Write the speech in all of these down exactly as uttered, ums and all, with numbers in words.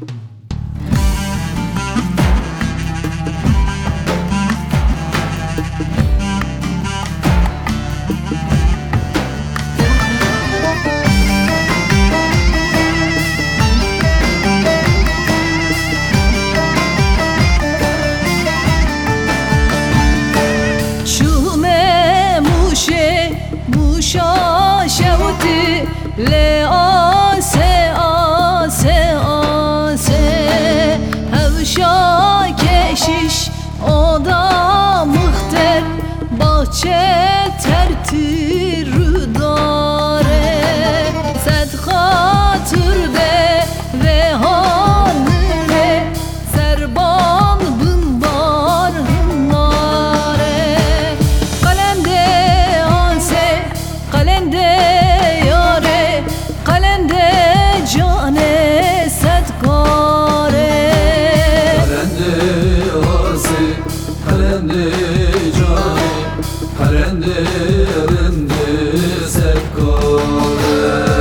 Le ase ase ase Hevşa keşiş o da muhter Bahçe tertir rüdare Zed hatır de ve hanine Serban bımbar hınare Kalemde ase kalemde cane sedgare Kalende asi, kalende cane, kalende rende sedgare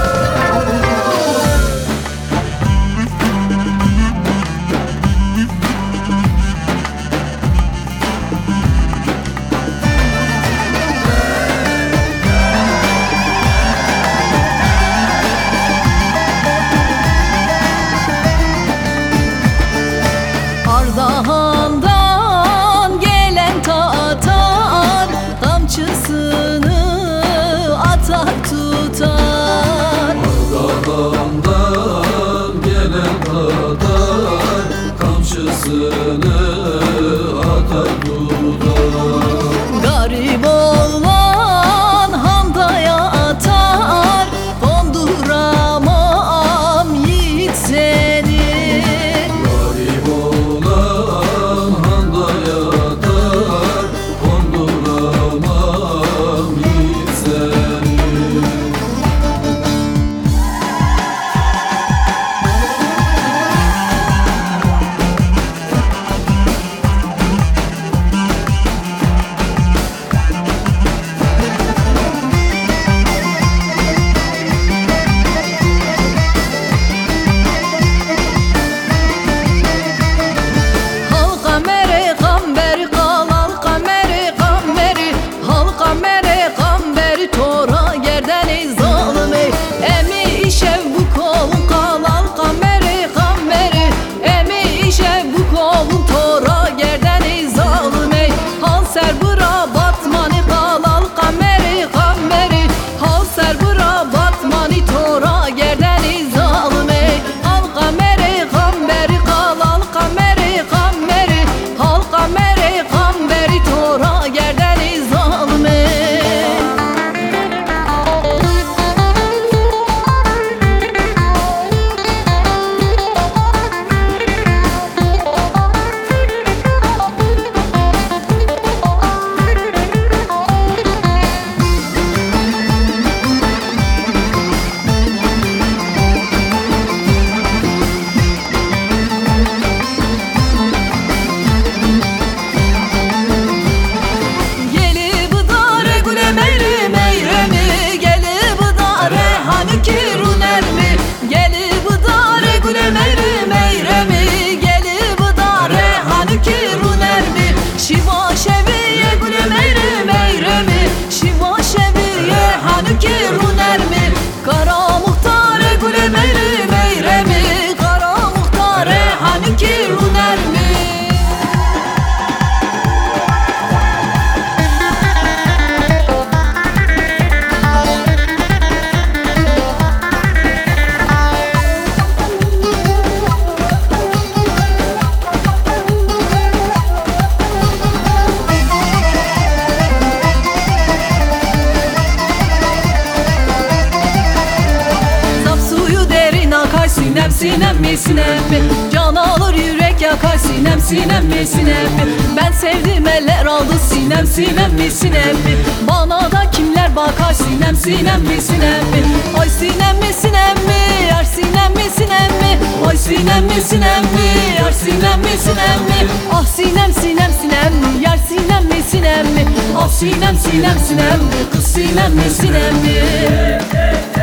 Ardahan'dan gelen tatar Kamçısını atar tutar Ardahan'dan gelen tatar Kamçısını atar tutar Garip olan handaya atar Konduramam yiğit seni Sinem sinem mi sinem mi? Can alır yürek yakar sinem sinem mi sinem mi? Ben sevdim eller aldı sinem sinem mi sinem mi? Bana da kimler bakar sinem sinem mi sinem mi? Ay sinem mi sinem mi? Yar sinem mi sinem mi? Ay sinem mi sinem mi? Yar sinem mi sinem mi? Ah sinem sinem sinem mi? Yar sinem mi sinem mi? Ah sinem sinem sinem mi? Kız sinem mi sinem mi?